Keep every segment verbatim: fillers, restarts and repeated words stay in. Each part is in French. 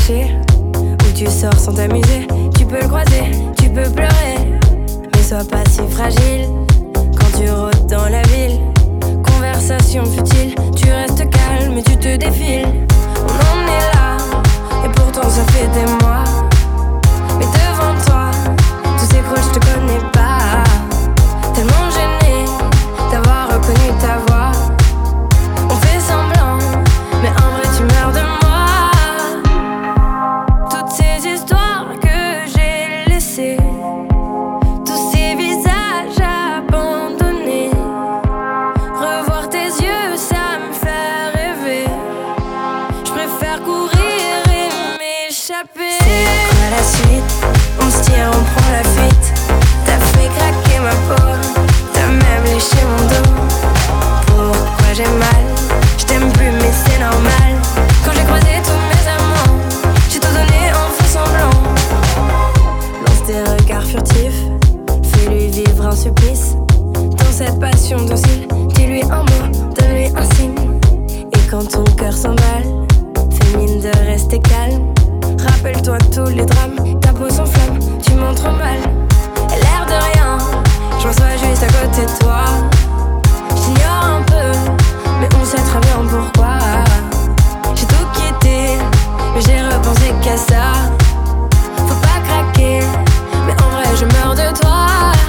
cacher, où tu sors sans t'amuser. Tu peux le croiser, tu peux pleurer, mais sois pas si fragile quand tu rôdes dans la ville. Conversation futile, tu restes calme et tu te défiles. On en est là, et pourtant ça fait des mois. Mais devant toi, tout s'écroule, je te connais pas. Tellement gêné d'avoir reconnu ta voix. On fait semblant, mais en vrai tu meurs de moi. Toutes ces histoires que j'ai laissées, tous ces visages abandonnés, revoir tes yeux, ça me fait rêver. Je préfère courir et m'échapper. C'est quoi la suite? On se tire, on prend la fuite. T'as fait craquer ma peau, t'as même léché mon dos. Pourquoi j'ai mal? Je t'aime plus mais c'est normal. Quand j'ai croisé tous mes amants, j'ai tout donné en faux semblant. Lance tes regards furtifs, fais-lui vivre un supplice. Dans cette passion docile, dis-lui un mot, donne-lui un signe. Et quand ton cœur s'emballe, fais mine de rester calme. Rappelle-toi tous les drames, ta peau s'enflamme, tu montres mal. Et l'air de rien, je m'assois juste à côté de toi. J'ignore un peu, mais on sait très bien pourquoi. J'ai tout quitté, mais j'ai repensé qu'à ça. Faut pas craquer, mais en vrai je meurs de toi.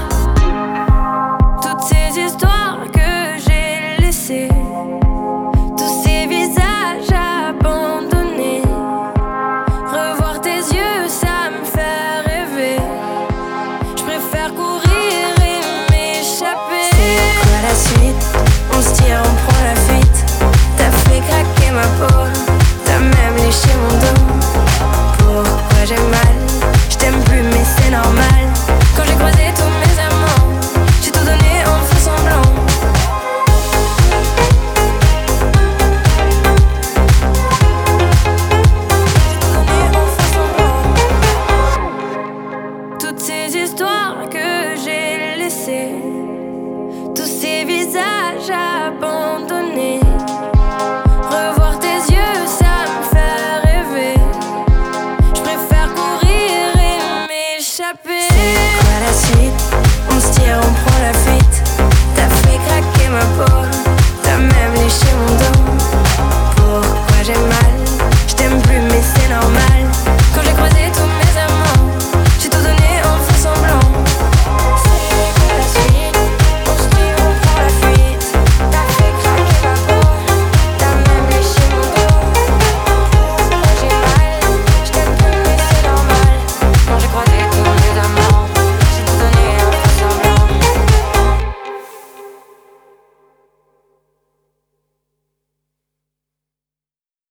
Toutes ces histoires que j'ai laissées, tous ces visages abandonnés, revoir tes yeux, ça me fait rêver. Je préfère courir et m'échapper. C'est quoi la suite? On se tire, on prend la fuite. T'as fait craquer ma peau, t'as même léché mon dos. Pourquoi j'ai mal? Je t'aime plus mais c'est normal. Quand j'ai croisé tous mes amants, j'ai tout donné en faux semblant. Toutes ces histoires que j'ai laissées, tous ces visages abandonnés, revoir tes yeux, ça me fait rêver. Je préfère courir et m'échapper. C'est quoi la suite? On se tire, on prend la fuite. T'as fait craquer ma peau, t'as même léché mon dos.